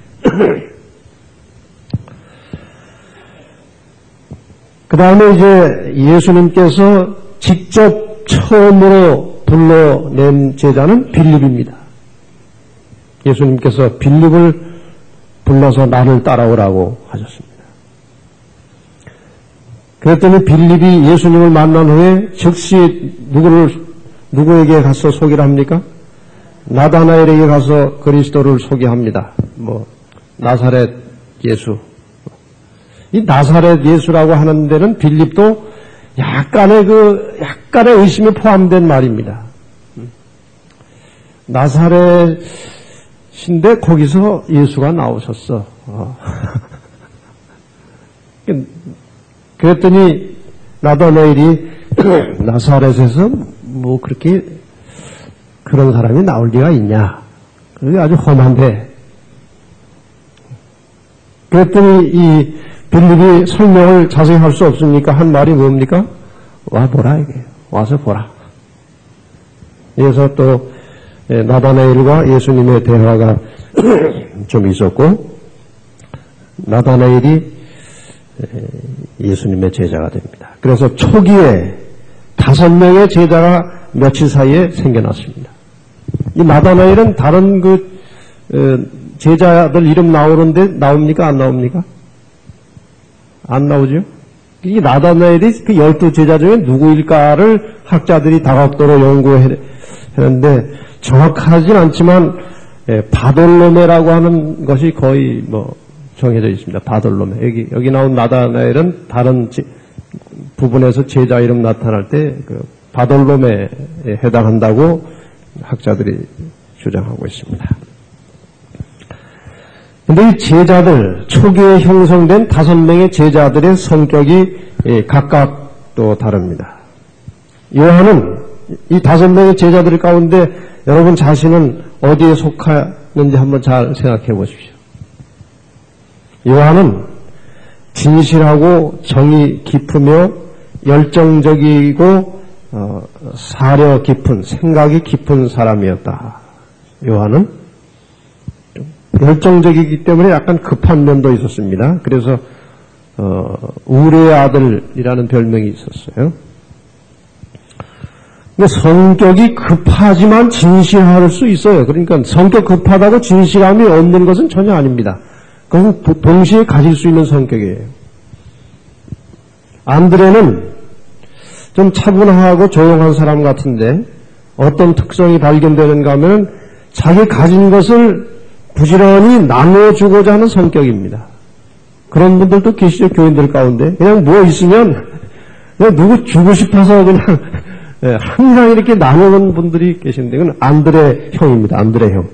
그 다음에 이제 예수님께서 직접 처음으로 불러낸 제자는 빌립입니다. 예수님께서 빌립을 불러서 나를 따라오라고 하셨습니다. 그랬더니 빌립이 예수님을 만난 후에 즉시 누구를 누구에게 가서 소개를 합니까? 나다나엘에게 가서 그리스도를 소개합니다. 뭐 나사렛 예수. 이 나사렛 예수라고 하는 데는 빌립도 약간의 그 약간의 의심이 포함된 말입니다. 나사렛인데 거기서 예수가 나오셨어. 어. 그랬더니 나다나엘이 나사렛에서 뭐 그렇게 그런 사람이 나올 리가 있냐. 그게 아주 험한데. 그랬더니 이 빌립이 설명을 자세히 할 수 없으니까 한 말이 뭡니까? 와 보라 이게. 와서 보라. 그래서 또 나다나엘과 예수님의 대화가 좀 있었고 나다나엘이 예수님의 제자가 됩니다. 그래서 초기에 다섯 명의 제자가 며칠 사이에 생겨났습니다. 이 나다나엘은 다른 그 제자들 이름 나오는데 나옵니까? 안 나옵니까? 안 나오죠? 이 나다나엘이 그 열두 제자 중에 누구일까를 학자들이 다각도로 연구했는데 정확하진 않지만 바돌로메라고 하는 것이 거의 뭐 정해져 있습니다. 바돌로메. 여기 여기 나온 나다나엘은 다른 제, 부분에서 제자 이름 나타날 때 그 바돌로메에 해당한다고 학자들이 주장하고 있습니다. 그런데 이 제자들, 초기에 형성된 다섯 명의 제자들의 성격이 각각 또 다릅니다. 요한은 이 다섯 명의 제자들 가운데 여러분 자신은 어디에 속하는지 한번 잘 생각해 보십시오. 요한은 진실하고 정이 깊으며 열정적이고 어, 사려 깊은, 생각이 깊은 사람이었다. 요한은 열정적이기 때문에 약간 급한 면도 있었습니다. 그래서 어, 우레의 아들이라는 별명이 있었어요. 근데 성격이 급하지만 진실할 수 있어요. 그러니까 성격 급하다고 진실함이 없는 것은 전혀 아닙니다. 그것은 동시에 가질 수 있는 성격이에요. 안드레는 좀 차분하고 조용한 사람 같은데 어떤 특성이 발견되는가 하면 자기 가진 것을 부지런히 나눠주고자 하는 성격입니다. 그런 분들도 계시죠, 교인들 가운데. 그냥 뭐 있으면 그냥 누구 주고 싶어서 그냥 항상 이렇게 나누는 분들이 계시는데 그건 안드레 형입니다. 안드레 형.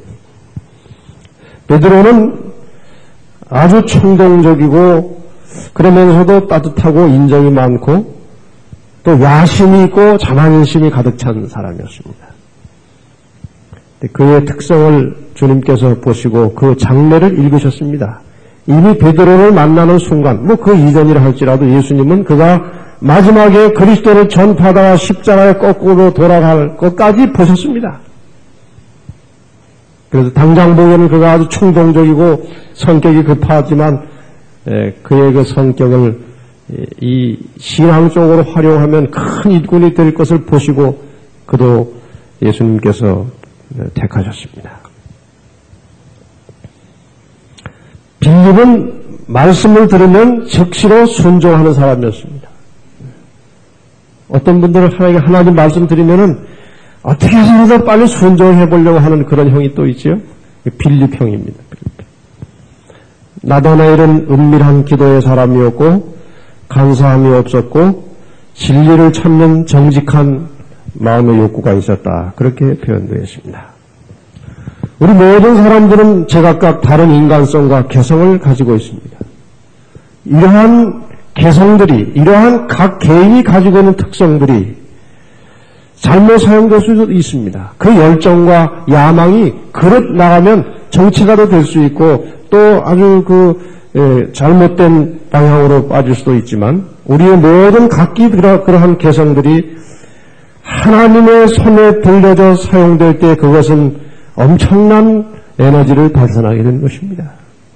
베드로는 아주 충동적이고 그러면서도 따뜻하고 인정이 많고 또 야심이 있고 자만심이 가득 찬 사람이었습니다. 그의 특성을 주님께서 보시고 그 장례를 읽으셨습니다. 이미 베드로를 만나는 순간, 뭐 그 이전이라 할지라도 예수님은 그가 마지막에 그리스도를 전파하다가 십자가에 거꾸로 돌아갈 것까지 보셨습니다. 그래서 당장 보기에는 그가 아주 충동적이고 성격이 급하지만 그의 그 성격을 이 신앙 쪽으로 활용하면 큰 일꾼이 될 것을 보시고 그도 예수님께서 택하셨습니다. 빌립은 말씀을 들으면 즉시로 순종하는 사람이었습니다. 어떤 분들은 하나님, 하나님 말씀 드리면은 어떻게 해서라도 빨리 순종해 보려고 하는 그런 형이 또 있죠. 빌립 형입니다. 나다나엘은 은밀한 기도의 사람이었고 간사함이 없었고 진리를 찾는 정직한 마음의 욕구가 있었다. 그렇게 표현되어 있습니다. 우리 모든 사람들은 제각각 다른 인간성과 개성을 가지고 있습니다. 이러한 개성들이, 이러한 각 개인이 가지고 있는 특성들이 잘못 사용될 수도 있습니다. 그 열정과 야망이 그릇 나가면 정치가도 될 수 있고 또 아주 그 예, 잘못된 방향으로 빠질 수도 있지만 우리의 모든 각기 그러한 개성들이 하나님의 손에 들려져 사용될 때 그것은 엄청난 에너지를 발산하게 되는 것입니다.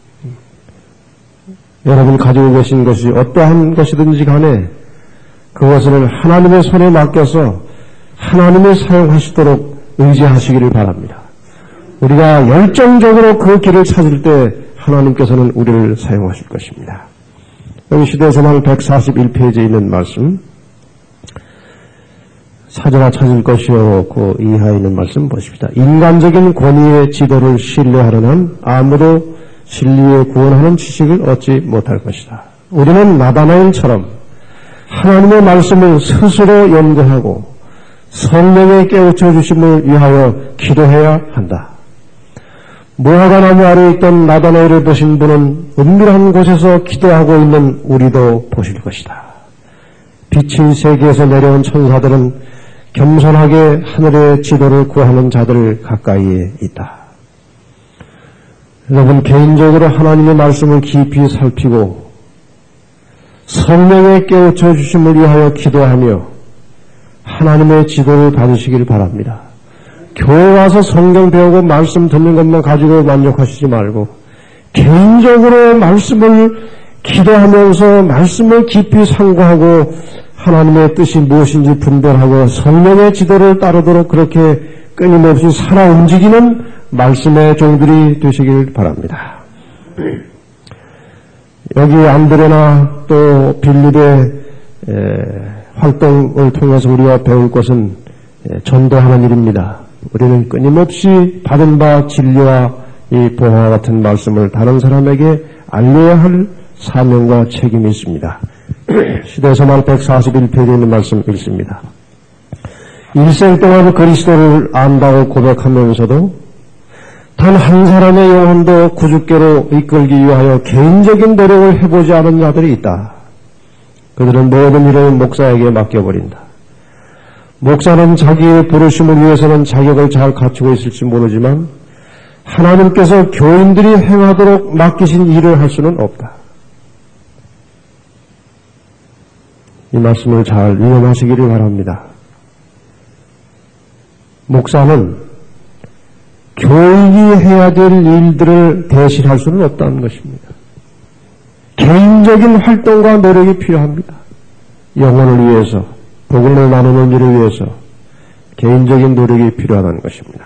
여러분이 가지고 계신 것이 어떠한 것이든지 간에 그것을 하나님의 손에 맡겨서 하나님이 사용하시도록 의지하시기를 바랍니다. 우리가 열정적으로 그 길을 찾을 때 하나님께서는 우리를 사용하실 것입니다. 여기 시대서만 백사십일 페이지에 있는 말씀, 찾아라 찾을 것이요 그 이하에 있는 말씀 보십시다. 인간적인 권위의 지도를 신뢰하려는 한 아무도 진리에 구원하는 지식을 얻지 못할 것이다. 우리는 나다나엘처럼 하나님의 말씀을 스스로 연구하고 성령의 깨우쳐 주심을 위하여 기도해야 한다. 무화과 나무 아래에 있던 나다나엘을 보신 분은 은밀한 곳에서 기도하고 있는 우리도 보실 것이다. 빛이 세계에서 내려온 천사들은 겸손하게 하늘의 지도를 구하는 자들 가까이에 있다. 여러분 개인적으로 하나님의 말씀을 깊이 살피고 성령의 깨우쳐 주심을 위하여 기도하며 하나님의 지도를 받으시길 바랍니다. 교회 와서 성경 배우고 말씀 듣는 것만 가지고 만족하시지 말고 개인적으로 말씀을 기도하면서 말씀을 깊이 상고하고 하나님의 뜻이 무엇인지 분별하고 성령의 지도를 따르도록 그렇게 끊임없이 살아 움직이는 말씀의 종들이 되시길 바랍니다. 여기 안드레나 또 빌립의 활동을 통해서 우리가 배울 것은 전도하는 일입니다. 우리는 끊임없이 받은 바 진리와 이 보화와 같은 말씀을 다른 사람에게 알려야 할 사명과 책임이 있습니다. 시대서만 백사십일 페이지에 있는 말씀 읽습니다. 일생 동안 그리스도를 안다고 고백하면서도 단 한 사람의 영혼도 구주께로 이끌기 위하여 개인적인 노력을 해보지 않은 자들이 있다. 그들은 모든 일을 목사에게 맡겨버린다. 목사는 자기의 부르심을 위해서는 자격을 잘 갖추고 있을지 모르지만 하나님께서 교인들이 행하도록 맡기신 일을 할 수는 없다. 이 말씀을 잘 유념하시기를 바랍니다. 목사는 교인이 해야 될 일들을 대신할 수는 없다는 것입니다. 개인적인 활동과 노력이 필요합니다. 영혼을 위해서, 복음을 나누는 일을 위해서 개인적인 노력이 필요하다는 것입니다.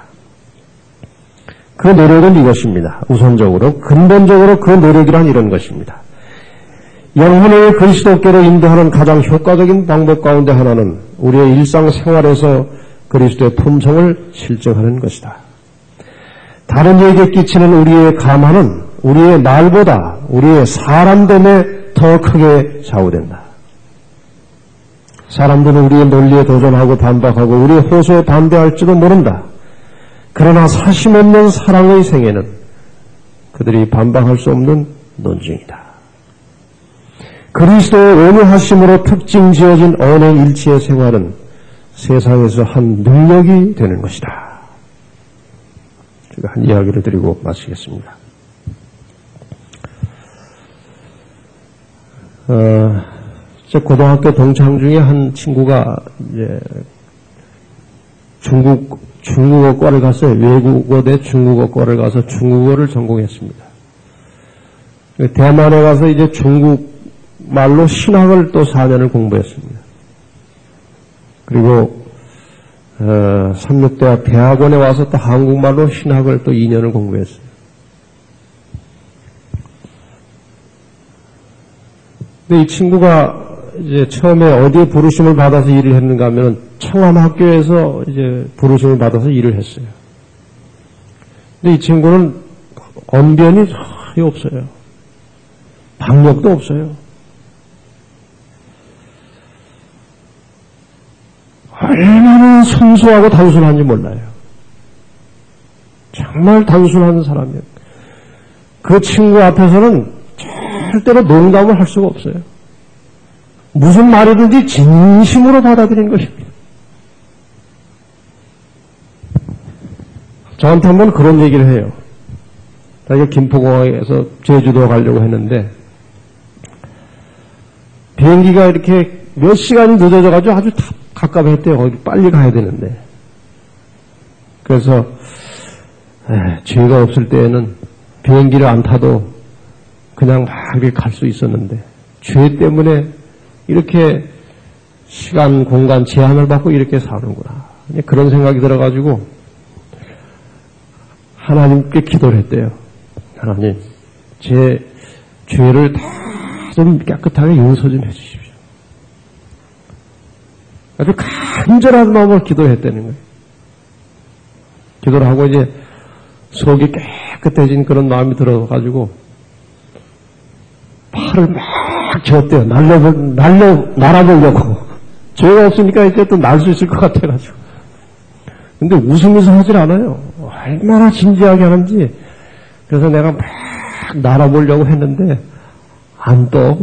그 노력은 이것입니다. 우선적으로, 근본적으로 그 노력이란 이런 것입니다. 영혼을 그리스도께로 인도하는 가장 효과적인 방법 가운데 하나는 우리의 일상생활에서 그리스도의 품성을 실증하는 것이다. 다른 이에게 끼치는 우리의 감화는 우리의 말보다 우리의 사람됨에 더 크게 좌우된다. 사람들은 우리의 논리에 도전하고 반박하고 우리의 호소에 반대할지도 모른다. 그러나 사심없는 사랑의 생애는 그들이 반박할 수 없는 논증이다. 그리스도의 온유하심으로 특징 지어진 언행일치의 생활은 세상에서 한 능력이 되는 것이다. 제가 한 이야기를 드리고 마치겠습니다. 어, 제 고등학교 동창 중에 한 친구가 이제 중국, 중국어과를 갔어요. 외국어대 중국어과를 가서 중국어를 전공했습니다. 대만에 가서 이제 중국 말로 신학을 또 사 년을 공부했습니다. 그리고 어, 삼육대학 대학원에 와서 또 한국말로 신학을 또 이 년을 공부했어요. 근데 이 친구가 이제 처음에 어디에 부르심을 받아서 일을 했는가 하면 청암학교에서 이제 부르심을 받아서 일을 했어요. 근데 이 친구는 언변이 전혀 없어요. 박력도 없어요. 얼마나 순수하고 단순한지 몰라요. 정말 단순한 사람이에요. 그 친구 앞에서는 절대로 농담을 할 수가 없어요. 무슨 말이든지 진심으로 받아들이는 것입니다. 저한테 한번 그런 얘기를 해요. 자기가 김포공항에서 제주도 가려고 했는데 비행기가 이렇게 몇 시간이 늦어져가지고 아주 갑갑했대요. 거기 빨리 가야 되는데. 그래서 에, 죄가 없을 때에는 비행기를 안 타도 그냥 막 이렇게 갈 수 있었는데 죄 때문에 이렇게 시간, 공간 제한을 받고 이렇게 사는구나. 그런 생각이 들어가지고 하나님께 기도를 했대요. 하나님, 제 죄를 다 좀 깨끗하게 용서 좀 해주십시오. 아주 간절한 마음으로 기도했다는 거예요. 기도를 하고 이제 속이 깨끗해진 그런 마음이 들어가지고 팔을 막 쥐었대요. 날려, 날려, 날아보려고. 죄가 없으니까 이제 또 날 수 있을 것 같아가지고. 근데 웃으면서 하질 않아요. 얼마나 진지하게 하는지. 그래서 내가 막 날아보려고 했는데, 안 떠.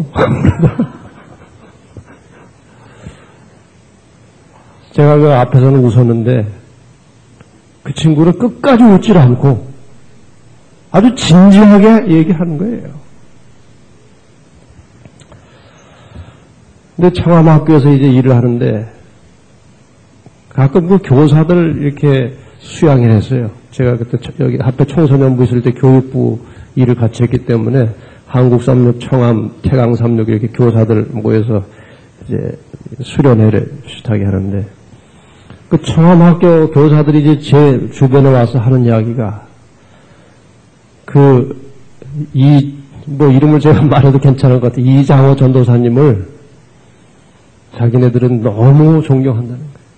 제가 그 앞에서는 웃었는데, 그 친구는 끝까지 웃질 않고, 아주 진지하게 얘기하는 거예요. 근데 청암학교에서 이제 일을 하는데 가끔 그 교사들 이렇게 수양을 했어요. 제가 그때 여기 앞에 청소년부 있을 때 교육부 일을 같이 했기 때문에 한국삼육, 청암, 태강삼육 이렇게 교사들 모여서 이제 수련회를 비슷하게 하는데 그 청암학교 교사들이 이제 제 주변에 와서 하는 이야기가 그 이 뭐 이름을 제가 말해도 괜찮을 것 같아요. 이장호 전도사님을 자기네들은 너무 존경한다는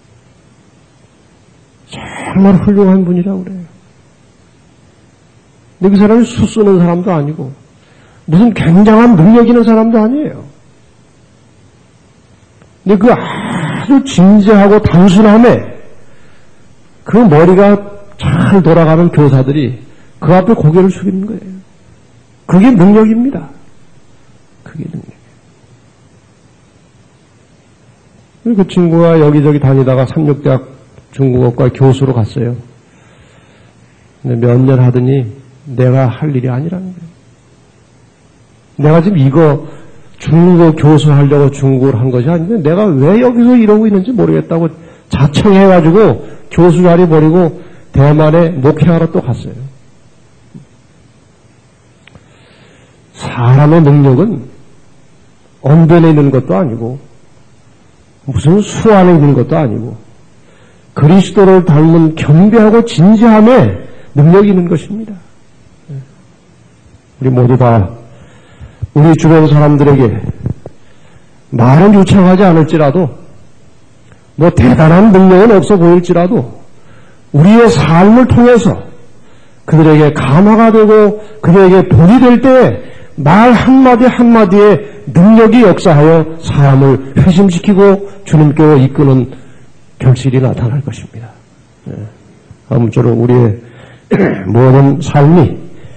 거예요. 정말 훌륭한 분이라고 그래요. 근데 그 사람이 수 쓰는 사람도 아니고 무슨 굉장한 능력 있는 사람도 아니에요. 근데 그 아주 진지하고 단순함에 그 머리가 잘 돌아가는 교사들이 그 앞에 고개를 숙이는 거예요. 그게 능력입니다. 그게 능력. 그 친구가 여기저기 다니다가 삼육대학 중국어과 교수로 갔어요. 근데 몇 년 하더니 내가 할 일이 아니라는 거예요. 내가 지금 이거 중국어 교수 하려고 중국어를 한 것이 아닌데 내가 왜 여기서 이러고 있는지 모르겠다고 자청해가지고 교수 자리 버리고 대만에 목회하러 또 갔어요. 사람의 능력은 언변에 있는 것도 아니고 무슨 수 안에 있는 것도 아니고 그리스도를 닮은 겸비하고 진지함에 능력이 있는 것입니다. 우리 모두 다 우리 주변 사람들에게 말은 유창하지 않을지라도 뭐 대단한 능력은 없어 보일지라도 우리의 삶을 통해서 그들에게 감화가 되고 그들에게 본이 될 때 말 한마디 한마디에 능력이 역사하여 사람을 회심시키고 주님께로 이끄는 결실이 나타날 것입니다. 아무쪼록 우리의 모든 삶이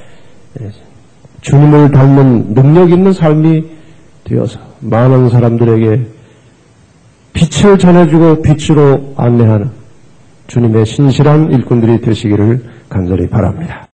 주님을 닮은 능력 있는 삶이 되어서 많은 사람들에게 빛을 전해주고 빛으로 안내하는 주님의 신실한 일꾼들이 되시기를 간절히 바랍니다.